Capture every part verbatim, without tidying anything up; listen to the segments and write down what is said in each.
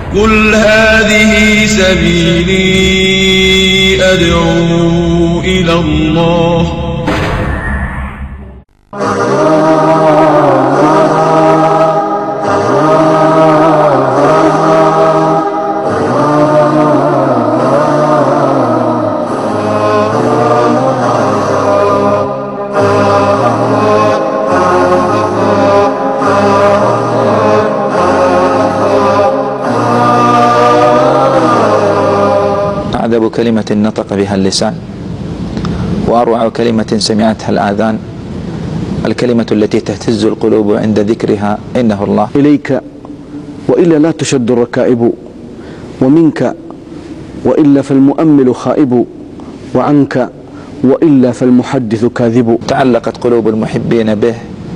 قل هذه سبيلي أدعو إلى الله. أعذب كلمة نطق بها اللسان، وأروع كلمة سمعتها الآذان، الكلمة التي تهتز القلوب عند ذكرها إنه الله. إليك وإلا لا تشد الركائب، ومنك وإلا فالمؤمل خائب، وعنك وإلا فالمحدث كاذب. تعلقت قلوب المحبين به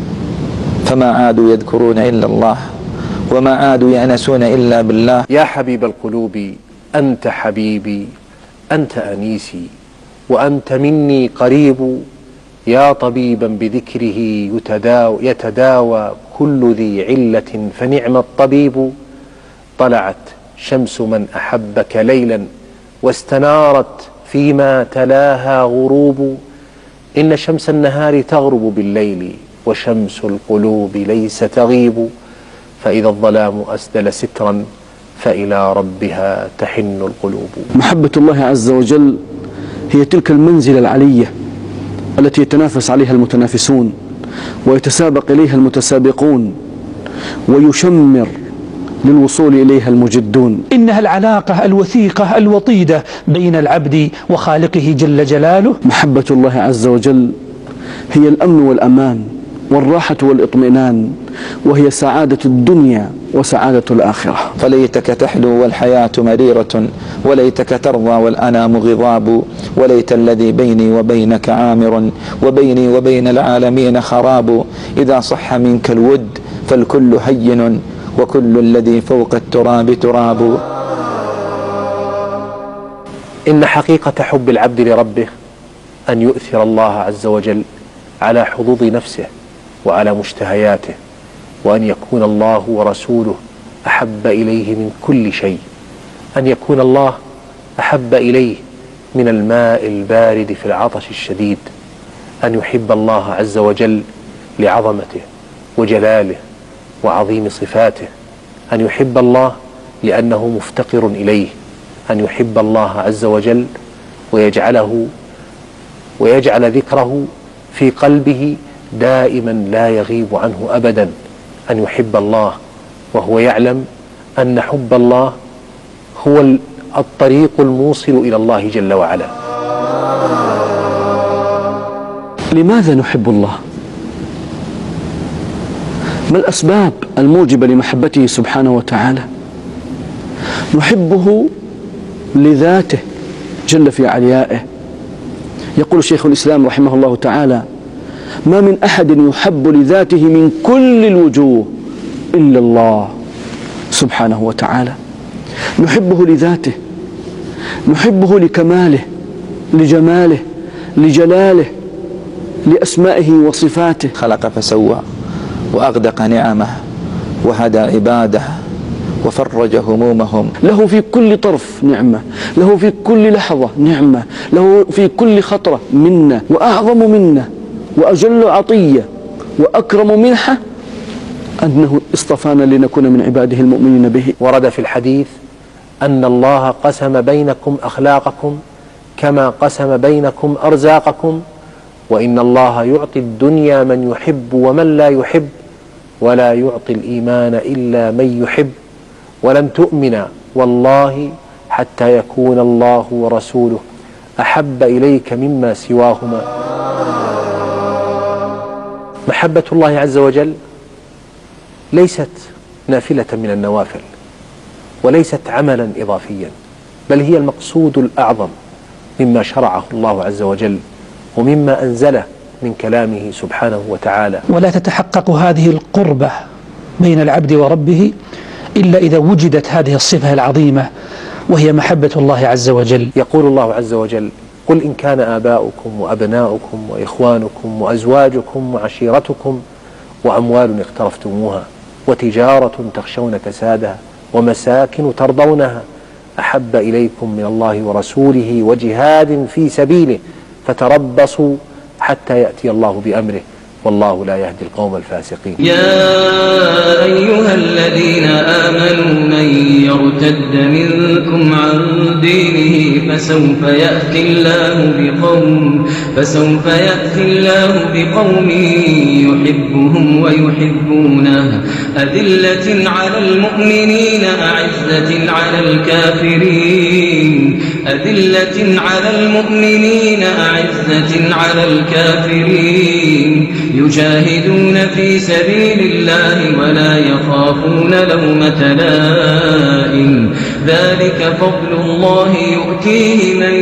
فما عادوا يذكرون إلا الله، وما عادوا يأنسون إلا بالله. يا حبيب القلوب أنت حبيبي، أنت أنيسي، وأنت مني قريب. يا طبيبا بذكره يتداوى, يتداوى كل ذي علة فنعم الطبيب. طلعت شمس من أحبك ليلا واستنارت فيما تلاها غروب. إن شمس النهار تغرب بالليل وشمس القلوب ليس تغيب. فإذا الظلام أسدل سترا فإلى ربها تحن القلوب. محبة الله عز وجل هي تلك المنزلة العلية التي يتنافس عليها المتنافسون ويتسابق إليها المتسابقون ويشمر للوصول إليها المجدون. إنها العلاقة الوثيقة الوطيدة بين العبد وخالقه جل جلاله. محبة الله عز وجل هي الأمن والأمان والراحة والاطمئنان، وهي سعادة الدنيا وسعادة الآخرة. فليتك تحلو والحياة مريرة، وليتك ترضى والأنام غضاب، وليت الذي بيني وبينك عامر، وبيني وبين العالمين خراب. إذا صح منك الود فالكل هين، وكل الذي فوق التراب تراب. إن حقيقة حب العبد لربه أن يؤثر الله عز وجل على حظوظ نفسه وعلى مشتهياته، وأن يكون الله ورسوله أحب إليه من كل شيء، أن يكون الله أحب إليه من الماء البارد في العطش الشديد، أن يحب الله عز وجل لعظمته وجلاله وعظيم صفاته، أن يحب الله لأنه مفتقر إليه، أن يحب الله عز وجل ويجعله ويجعل ذكره في قلبه دائما لا يغيب عنه أبدا، أن يحب الله وهو يعلم أن حب الله هو الطريق الموصل إلى الله جل وعلا. لماذا نحب الله؟ ما الأسباب الموجبة لمحبته سبحانه وتعالى؟ نحبه لذاته جل في عليائه. يقول شيخ الإسلام رحمه الله تعالى: ما من أحد يحب لذاته من كل الوجوه إلا الله سبحانه وتعالى. نحبه لذاته، نحبه لكماله، لجماله، لجلاله، لأسمائه وصفاته. خلق فسوى وأغدق نعمه وهدى عباده وفرج همومهم. له في كل طرف نعمة، له في كل لحظة نعمة، له في كل خطرة منة، وأعظم منة وأجل عطية وأكرم منحة أنه اصطفانا لنكون من عباده المؤمنين به. ورد في الحديث أن الله قسم بينكم أخلاقكم كما قسم بينكم أرزاقكم، وإن الله يعطي الدنيا من يحب ومن لا يحب، ولا يعطي الإيمان إلا من يحب، ولن تؤمن والله حتى يكون الله ورسوله أحب إليك مما سواهما. محبة الله عز وجل ليست نافلة من النوافل، وليست عملا إضافيا، بل هي المقصود الأعظم مما شرعه الله عز وجل ومما أنزله من كلامه سبحانه وتعالى. ولا تتحقق هذه القربة بين العبد وربه إلا إذا وجدت هذه الصفة العظيمة وهي محبة الله عز وجل. يقول الله عز وجل: قل إن كان آباؤكم وأبناؤكم وإخوانكم وأزواجكم وعشيرتكم وأموال اقترفتموها وتجارة تخشون كسادها ومساكن ترضونها أحب إليكم من الله ورسوله وجهاد في سبيله فتربصوا حتى يأتي الله بأمره والله لا يهدي القوم الفاسقين. يا أيها الذين آمنوا من يرتد منكم عن دينه فسوف يأتي الله بقوم فسوف يأتي الله بقوم يحبهم ويحبونه أذلة على المؤمنين أعزة على الكافرين أذلة على المؤمنين أعزة على الكافرين يجاهدون في سبيل الله ولا يخافون لومة لائم ذلك فضل الله يؤتيه من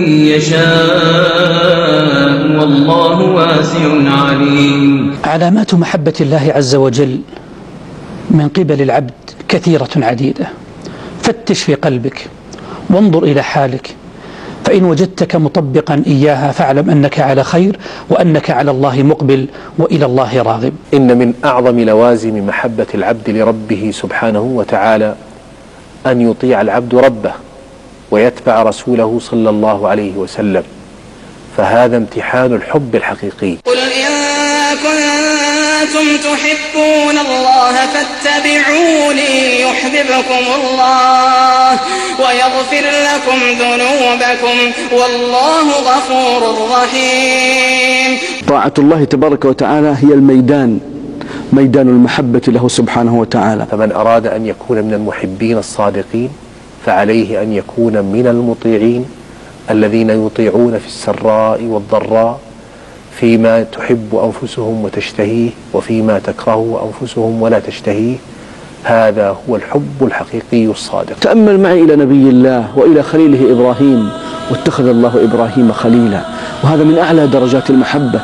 يشاء والله واسع عليم. علامات محبة الله عز وجل من قبل العبد كثيرة عديدة، فتش في قلبك وانظر إلى حالك، فإن وجدتك مطبقا إياها فاعلم أنك على خير وأنك على الله مقبل وإلى الله راغب. إن من أعظم لوازم محبة العبد لربه سبحانه وتعالى أن يطيع العبد ربه ويتبع رسوله صلى الله عليه وسلم، فهذا امتحان الحب الحقيقي. قل إن كنتم تحبون الله فاتبعوني يحببكم الله ويغفر لكم ذنوبكم والله غفور رحيم. طاعة الله تبارك وتعالى هي الميدان، ميدان المحبة له سبحانه وتعالى. فمن أراد أن يكون من المحبين الصادقين فعليه أن يكون من المطيعين الذين يطيعون في السراء والضراء فيما تحب أنفسهم وتشتهيه وفيما تكره أنفسهم ولا تشتهيه. هذا هو الحب الحقيقي الصادق. تأمل معي إلى نبي الله وإلى خليله إبراهيم، واتخذ الله إبراهيم خليلا، وهذا من أعلى درجات المحبة.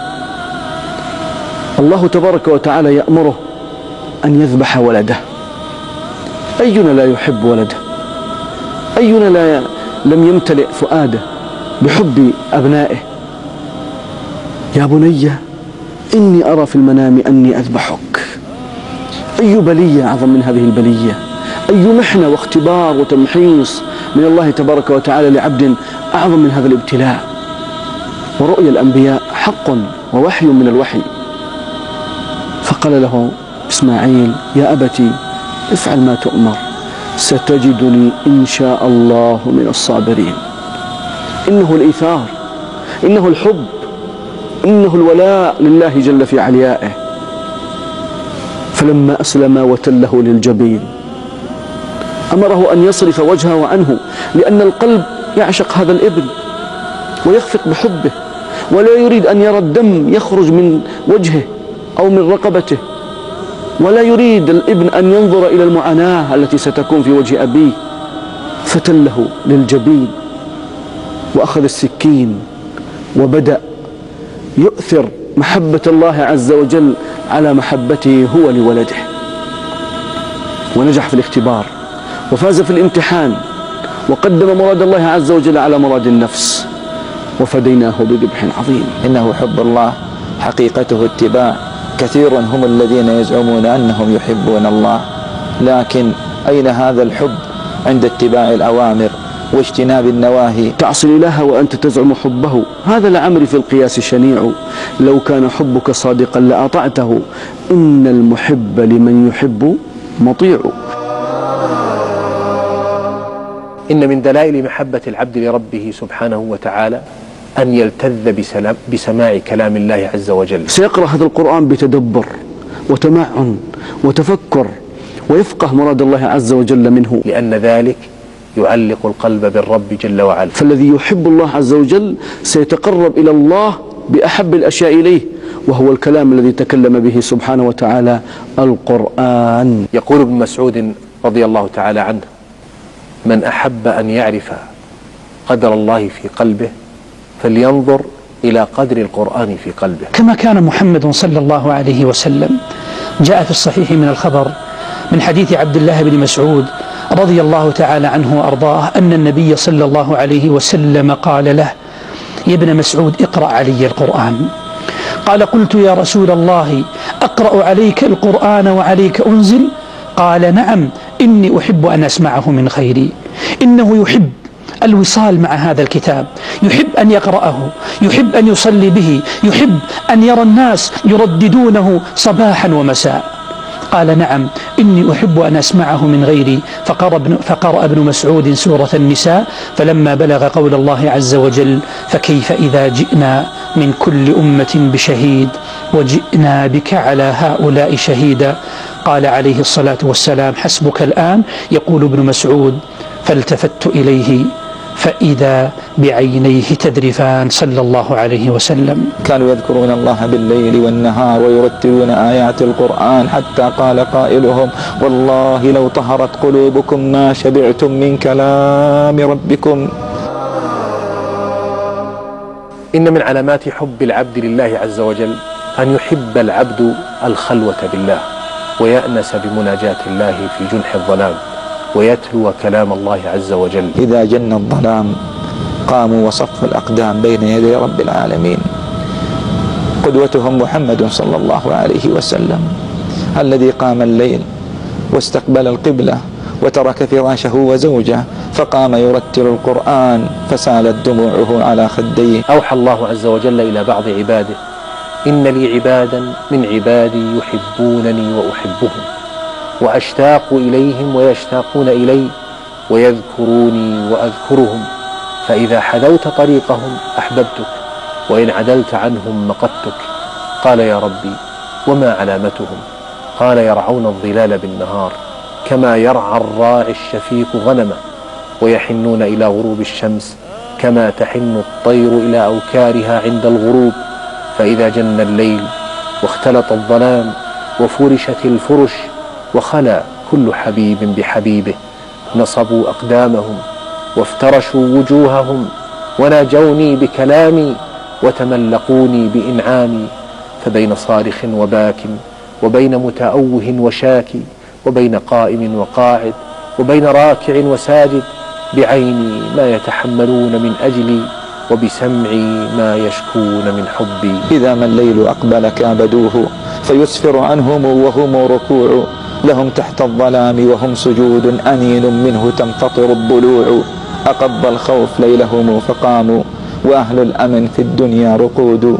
الله تبارك وتعالى يأمره أن يذبح ولده. أينا لا يحب ولده؟ أينا لا لم يمتلئ فؤاده بحب أبنائه؟ يا بني إني أرى في المنام أني أذبحك. أي بلية أعظم من هذه البلية؟ أي محنة واختبار وتمحيص من الله تبارك وتعالى لعبد أعظم من هذا الابتلاء؟ ورؤيا الأنبياء حق ووحي من الوحي. فقال له إسماعيل يا أبتي افعل ما تؤمر ستجدني إن شاء الله من الصابرين. إنه الإيثار، إنه الحب، إنه الولاء لله جل في عليائه. فلما أسلم وتله للجبين أمره أن يصرف وجهه عنه، لأن القلب يعشق هذا الابن ويخفق بحبه ولا يريد أن يرى الدم يخرج من وجهه أو من رقبته، ولا يريد الابن أن ينظر إلى المعاناة التي ستكون في وجه أبيه. فتله للجبين وأخذ السكين وبدأ يؤثر محبة الله عز وجل على محبته هو لولده، ونجح في الاختبار وفاز في الامتحان وقدم مراد الله عز وجل على مراد النفس وفديناه بذبح عظيم. إنه حب الله حقيقته اتباع. كثير هم الذين يزعمون أنهم يحبون الله، لكن أين هذا الحب عند اتباع الأوامر واجتناب النواهي؟ تعصي الإله وأنت تزعم حبه، هذا لعمري في القياس شنيع. لو كان حبك صادقا لأطعته، إن المحب لمن يحب مطيع. إن من دلائل محبة العبد لربه سبحانه وتعالى أن يلتذ بسماع كلام الله عز وجل. سيقرأ هذا القرآن بتدبر وتمعن وتفكر ويفقه مراد الله عز وجل منه، لأن ذلك يعلق القلب بالرب جل وعلا. فالذي يحب الله عز وجل سيتقرب إلى الله بأحب الأشياء إليه، وهو الكلام الذي تكلم به سبحانه وتعالى، القرآن. يقول ابن مسعود رضي الله تعالى عنه: من أحب أن يعرف قدر الله في قلبه فلينظر إلى قدر القرآن في قلبه. كما كان محمد صلى الله عليه وسلم، جاء في الصحيح من الخبر من حديث عبد الله بن مسعود رضي الله تعالى عنه وأرضاه أن النبي صلى الله عليه وسلم قال له: يا ابن مسعود اقرأ علي القرآن. قال: قلت يا رسول الله أقرأ عليك القرآن وعليك أنزل؟ قال: نعم، إني أحب أن أسمعه من غيري. إنه يحب الوصال مع هذا الكتاب، يحب أن يقرأه، يحب أن يصلي به، يحب أن يرى الناس يرددونه صباحا ومساء. قال نعم إني أحب أن أسمعه من غيري. فقرأ ابن, فقرأ ابن مسعود سورة النساء فلما بلغ قول الله عز وجل فكيف إذا جئنا من كل أمة بشهيد وجئنا بك على هؤلاء شهيدا، قال عليه الصلاة والسلام حسبك الآن. يقول ابن مسعود فالتفت إليه فإذا بعينيه تذرفان صلى الله عليه وسلم. كانوا يذكرون الله بالليل والنهار ويرتلون آيات القرآن حتى قال قائلهم والله لو طهرت قلوبكم ما شبعتم من كلام ربكم. إن من علامات حب العبد لله عز وجل أن يحب العبد الخلوة بالله ويأنس بمناجاة الله في جنح الظلام ويتلو كلام الله عز وجل. إذا جن الظلام قاموا وصفوا الأقدام بين يدي رب العالمين. قدوتهم محمد صلى الله عليه وسلم الذي قام الليل واستقبل القبلة وترك فراشه وزوجه فقام يرتل القرآن فسالت دموعه على خديه. أوحى الله عز وجل إلى بعض عباده إن لي عبادا من عبادي يحبونني وأحبهم وأشتاق إليهم ويشتاقون إلي ويذكروني وأذكرهم فإذا حذوت طريقهم أحببتك وإن عدلت عنهم مقتك. قال يا ربي وما علامتهم؟ قال يرعون الظلال بالنهار كما يرعى الراعي الشفيق غنمه ويحنون إلى غروب الشمس كما تحن الطير إلى أوكارها عند الغروب. فإذا جن الليل واختلط الظلام وفرشت الفرش وخلى كل حبيب بحبيبه نصبوا أقدامهم وافترشوا وجوههم وناجوني بكلامي وتملقوني بإنعامي. فبين صارخ وباك وبين متأوه وشاكي وبين قائم وقاعد وبين راكع وساجد بعيني ما يتحملون من أجلي وبسمعي ما يشكون من حبي. إذا ما الليل أقبل كابدوه فيسفر عنهم وهم ركوع لهم تحت الظلام وهم سجود أنين منه تنفطر الضلوع. أقض الخوف ليلهم فقاموا وأهل الأمن في الدنيا رقود.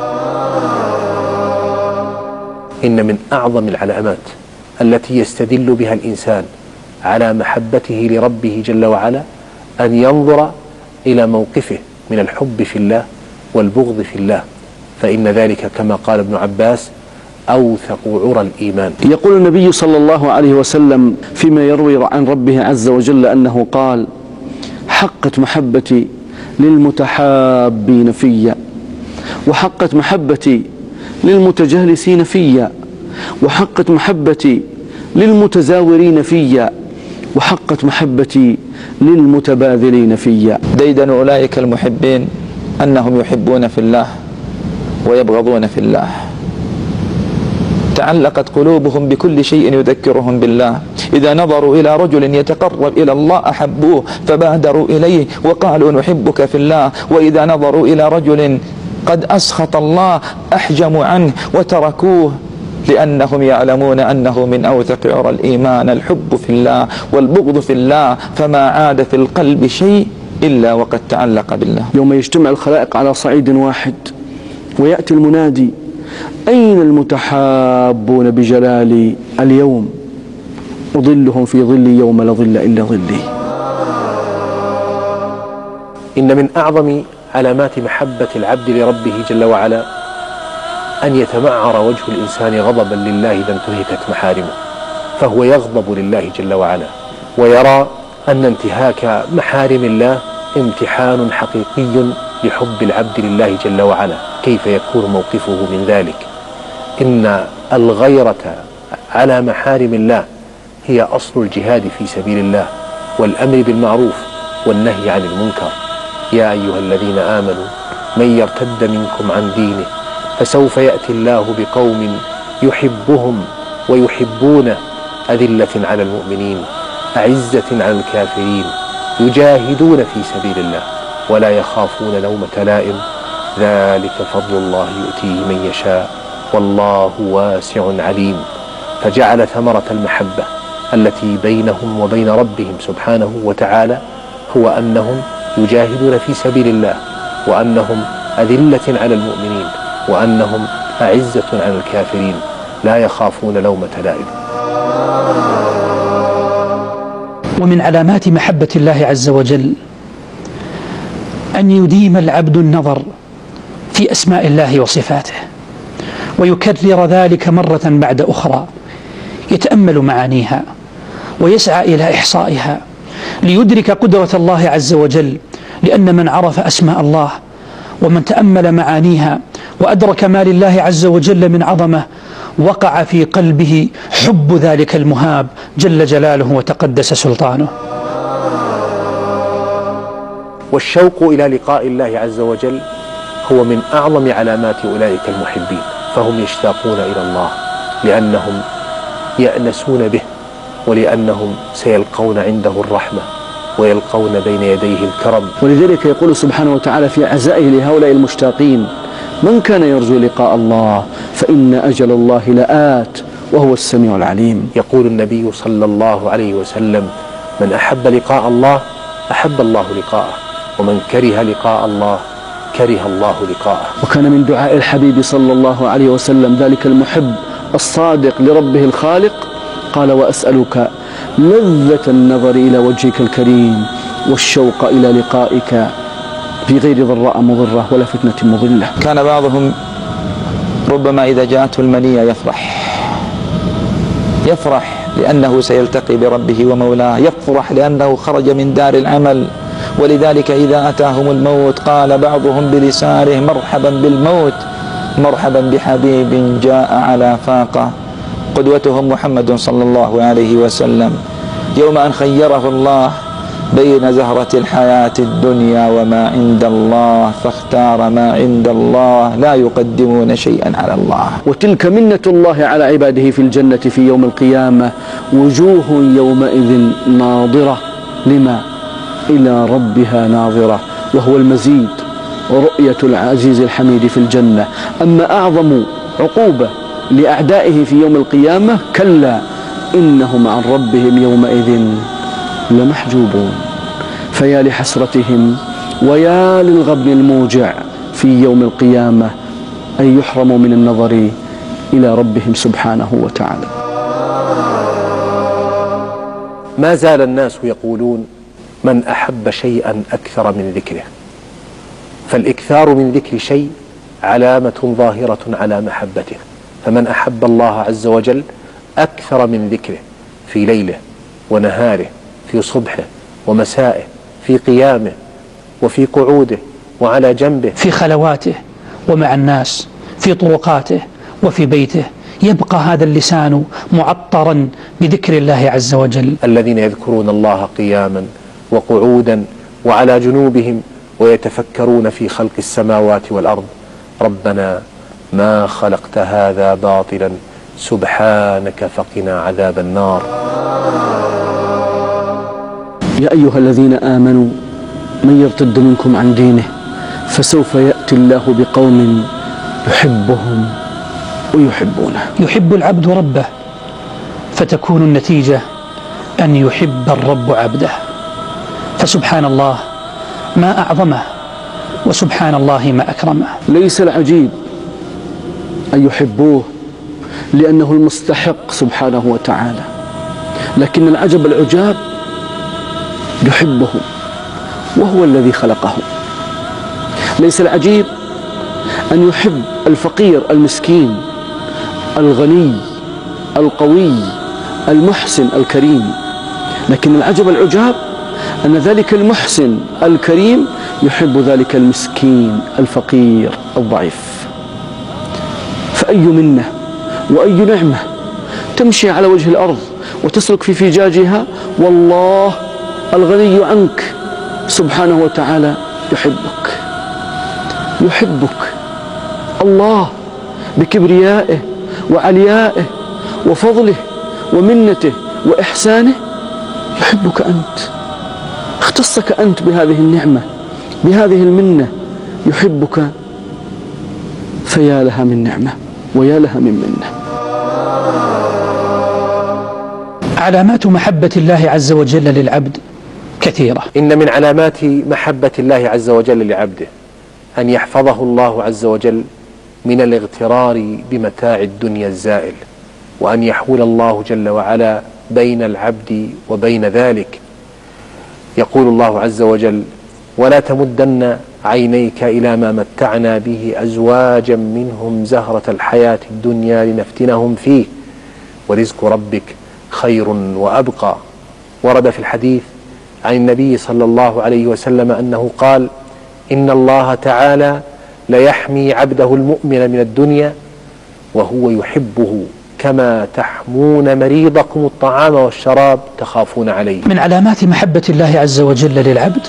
إن من أعظم العلامات التي يستدل بها الإنسان على محبته لربه جل وعلا أن ينظر إلى موقفه من الحب في الله والبغض في الله فإن ذلك كما قال ابن عباس أوثق عرى الإيمان. يقول النبي صلى الله عليه وسلم فيما يروي عن ربه عز وجل أنه قال حقت محبتي للمتحابين فيا وحقت محبتي للمتجالسين فيا وحقت محبتي للمتزاورين فيا وحقت محبتي للمتباذلين فيا. ديدن أولئك المحبين أنهم يحبون في الله ويبغضون في الله. تعلقت قلوبهم بكل شيء يذكرهم بالله. إذا نظروا إلى رجل يتقرب إلى الله أحبوه فبادروا إليه وقالوا نحبك في الله، وإذا نظروا إلى رجل قد أسخط الله أحجموا عنه وتركوه، لأنهم يعلمون أنه من أوثق عرى الإيمان الحب في الله والبغض في الله، فما عاد في القلب شيء إلا وقد تعلق بالله. يوم يجتمع الخلائق على صعيد واحد ويأتي المنادي أين المتحابون بجلالي اليوم أظلهم في ظلي يوم لا ظل إلا ظلي. إن من أعظم علامات محبة العبد لربه جل وعلا أن يتمعر وجه الإنسان غضبا لله إذا انتهكت محارمه، فهو يغضب لله جل وعلا ويرى أن انتهاك محارم الله امتحان حقيقي لحب العبد لله جل وعلا. كيف يكون موقفه من ذلك؟ إن الغيرة على محارم الله هي أصل الجهاد في سبيل الله والأمر بالمعروف والنهي عن المنكر. يا أيها الذين آمنوا من يرتد منكم عن دينه فسوف يأتي الله بقوم يحبهم ويحبونه أذلة على المؤمنين أعزة على الكافرين يجاهدون في سبيل الله ولا يخافون لومة لائم ذلك فضل الله يؤتيه من يشاء والله واسع عليم. فجعل ثمرة المحبة التي بينهم وبين ربهم سبحانه وتعالى هو أنهم يجاهدون في سبيل الله، وأنهم أذلة على المؤمنين، وأنهم أعزة على الكافرين، لا يخافون لومة لائم. ومن علامات محبة الله عز وجل أن يديم العبد النظر في أسماء الله وصفاته، ويكرر ذلك مرة بعد أخرى، يتأمل معانيها ويسعى إلى إحصائها ليدرك قدرة الله عز وجل، لأن من عرف أسماء الله ومن تأمل معانيها وأدرك ما لله عز وجل من عظمة وقع في قلبه حب ذلك المهاب جل جلاله وتقدس سلطانه. والشوق إلى لقاء الله عز وجل هو من أعظم علامات أولئك المحبين، فهم يشتاقون إلى الله لأنهم يأنسون به، ولأنهم سيلقون عنده الرحمة ويلقون بين يديه الكرم. ولذلك يقول سبحانه وتعالى في عزائه لهؤلاء المشتاقين: من كان يرجو لقاء الله فإن أجل الله لآت وهو السميع العليم. يقول النبي صلى الله عليه وسلم: من أحب لقاء الله أحب الله لقاءه، ومن كره لقاء الله كره الله لقاءه. وكان من دعاء الحبيب صلى الله عليه وسلم ذلك المحب الصادق لربه الخالق قال: وأسألك لذة النظر إلى وجهك الكريم والشوق إلى لقائك في غير ضراء مضرة ولا فتنة مضلة. كان بعضهم ربما إذا جاءته المنية يفرح يفرح لأنه سيلتقي بربه ومولاه، يفرح لأنه خرج من دار العمل، ولذلك إذا أتاهم الموت قال بعضهم بلسانه: مرحبا بالموت، مرحبا بحبيب جاء على فاقة. قدوتهم محمد صلى الله عليه وسلم يوم أن خيره الله بين زهرة الحياة الدنيا وما عند الله فاختار ما عند الله، لا يقدمون شيئا على الله. وتلك منة الله على عباده في الجنة في يوم القيامة: وجوه يومئذ ناظرة لما إلى ربها ناظرة، وهو المزيد ورؤية العزيز الحميد في الجنة. أما أعظم عقوبة لأعدائه في يوم القيامة كلا إنهم عن ربهم يومئذ لمحجوبون. فيا لحسرتهم ويا للغبن الموجع في يوم القيامة أن يحرموا من النظر إلى ربهم سبحانه وتعالى. ما زال الناس يقولون: من أحب شيئا أكثر من ذكره. فالإكثار من ذكر شيء علامة ظاهرة على محبته، فمن أحب الله عز وجل أكثر من ذكره في ليله ونهاره، في صبحه ومسائه، في قيامه وفي قعوده وعلى جنبه، في خلواته ومع الناس، في طرقاته وفي بيته، يبقى هذا اللسان معطرا بذكر الله عز وجل. الذين يذكرون الله قياما وقعودا وعلى جنوبهم ويتفكرون في خلق السماوات والأرض: ربنا ما خلقت هذا باطلا سبحانك فقنا عذاب النار. يا أيها الذين آمنوا من يرتد منكم عن دينه فسوف يأتي الله بقوم يحبهم ويحبونه. يحب العبد ربه فتكون النتيجة أن يحب الرب عبده، فسبحان الله ما أعظمه، وسبحان الله ما أكرمه. ليس العجيب أن يحبوه لأنه المستحق سبحانه وتعالى، لكن العجب العجاب يحبه وهو الذي خلقه. ليس العجيب أن يحب الفقير المسكين الغني القوي المحسن الكريم، لكن العجب العجاب أن ذلك المحسن الكريم يحب ذلك المسكين الفقير الضعيف. فأي منة وأي نعمة تمشي على وجه الأرض وتسلك في فجاجها والله الغني عنك سبحانه وتعالى يحبك. يحبك الله بكبريائه وعليائه وفضله ومنته وإحسانه، يحبك أنت، اختصك أنت بهذه النعمة بهذه المنة، يحبك. فيا لها من نعمة ويا لها من منة. علامات محبة الله عز وجل للعبد كثيرة. إن من علامات محبة الله عز وجل لعبده أن يحفظه الله عز وجل من الاغترار بمتاع الدنيا الزائل، وأن يحول الله جل وعلا بين العبد وبين ذلك. يقول الله عز وجل: ولا تمدن عينيك إلى ما متعنا به أزواجا منهم زهرة الحياة الدنيا لنفتنهم فيه ورزق ربك خير وأبقى. ورد في الحديث عن النبي صلى الله عليه وسلم أنه قال: إن الله تعالى ليحمي عبده المؤمن من الدنيا وهو يحبه كما تحمون مريضكم الطعام والشراب تخافون عليه. من علامات محبة الله عز وجل للعبد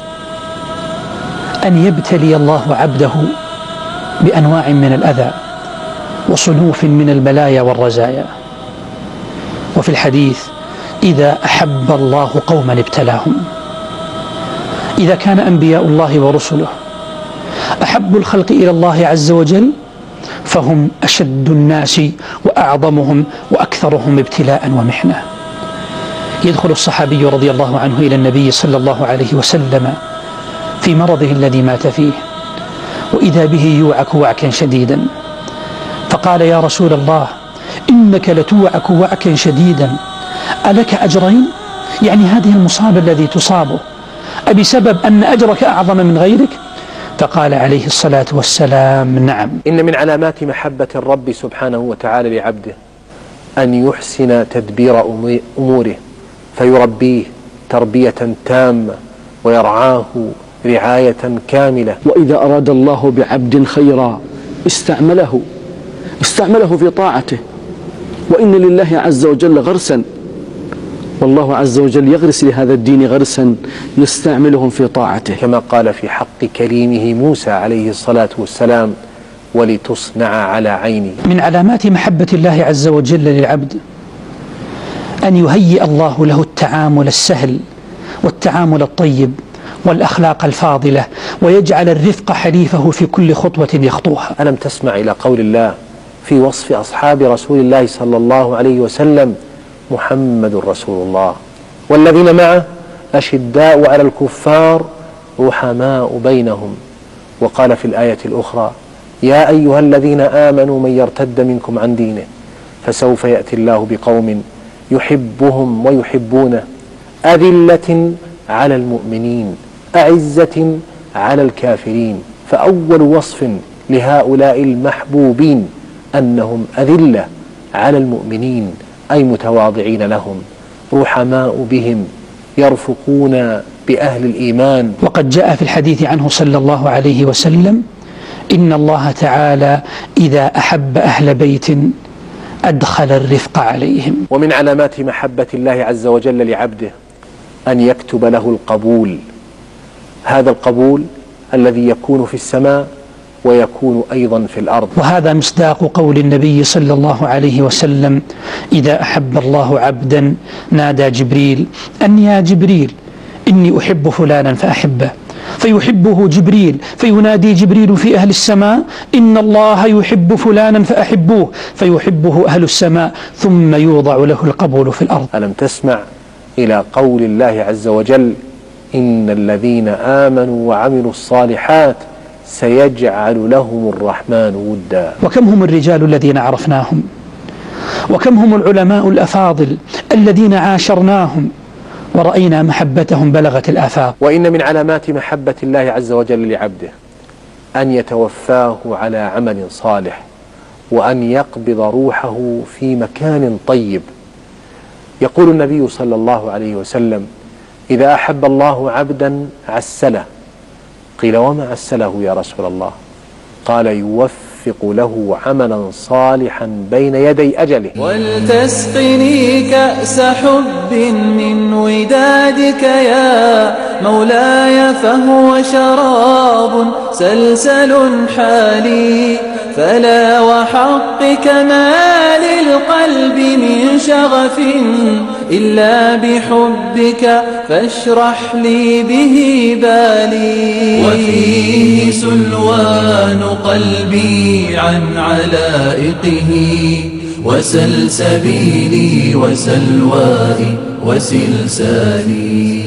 أن يبتلي الله عبده بأنواع من الأذى وصنوف من البلايا والرزايا. وفي الحديث: إذا أحب الله قوما ابتلاهم. إذا كان أنبياء الله ورسله أحب الخلق إلى الله عز وجل فهم أشد الناس وأعظمهم وأكثرهم ابتلاء ومحنة. يدخل الصحابي رضي الله عنه إلى النبي صلى الله عليه وسلم في مرضه الذي مات فيه، وإذا به يوعك وعكا شديدا، فقال: يا رسول الله، إنك لتوعك وعكا شديدا، ألك أجرين؟ يعني هذه المصابة الذي تصابه أبسبب أن أجرك أعظم من غيرك؟ فقال عليه الصلاة والسلام: نعم. إن من علامات محبة الرب سبحانه وتعالى لعبده أن يحسن تدبير أموره فيربيه تربية تامة ويرعاه رعاية كاملة. وإذا أراد الله بعبد خيرا استعمله استعمله في طاعته. وإن لله عز وجل غرسا، والله عز وجل يغرس لهذا الدين غرسا يستعملهم في طاعته، كما قال في حق كليمه موسى عليه الصلاة والسلام: ولتصنع على عيني. من علامات محبة الله عز وجل للعبد أن يهيئ الله له التعامل السهل والتعامل الطيب والأخلاق الفاضلة، ويجعل الرفق حليفه في كل خطوة يخطوها. ألم تسمع إلى قول الله في وصف أصحاب رسول الله صلى الله عليه وسلم: محمد رسول الله والذين معه أشداء على الكفار رحماء بينهم. وقال في الآية الأخرى: يا أيها الذين آمنوا من يرتد منكم عن دينه فسوف يأتي الله بقوم يحبهم ويحبونه أذلة على المؤمنين أعزة على الكافرين. فأول وصف لهؤلاء المحبوبين أنهم أذلة على المؤمنين، أي متواضعين لهم، رحماء بهم، يرفقون بأهل الإيمان. وقد جاء في الحديث عنه صلى الله عليه وسلم: إن الله تعالى إذا أحب أهل بيت أدخل الرفق عليهم. ومن علامات محبة الله عز وجل لعبده أن يكتب له القبول، هذا القبول الذي يكون في السماء ويكون أيضا في الأرض. وهذا مصداق قول النبي صلى الله عليه وسلم: إذا أحب الله عبدا نادى جبريل أن يا جبريل إني أحب فلانا فأحبه، فيحبه جبريل فينادي جبريل في أهل السماء: إن الله يحب فلانا فأحبوه، فيحبه أهل السماء، ثم يوضع له القبول في الأرض. ألم تسمع إلى قول الله عز وجل: إن الذين آمنوا وعملوا الصالحات سيجعل لهم الرحمن ودا. وكم هم الرجال الذين عرفناهم، وكم هم العلماء الأفاضل الذين عاشرناهم ورأينا محبتهم بلغت الآفاق. وإن من علامات محبة الله عز وجل لعبده أن يتوفاه على عمل صالح، وأن يقبض روحه في مكان طيب. يقول النبي صلى الله عليه وسلم: إذا أحب الله عبدا عسله. قيل: وما عسله يا رسول الله؟ قال: يوفق له عملا صالحا بين يدي أجله. ولتسقني كأس حب من ودادك يا مولاي، فهو شراب سلسل حالي، فلا وحقك ما للقلب من شغف إلا بحبك، فاشرح لي به بالي. وفيه سلوان قلبي عن علائقه، وسلسبيلي وسلوائي وسلسالي.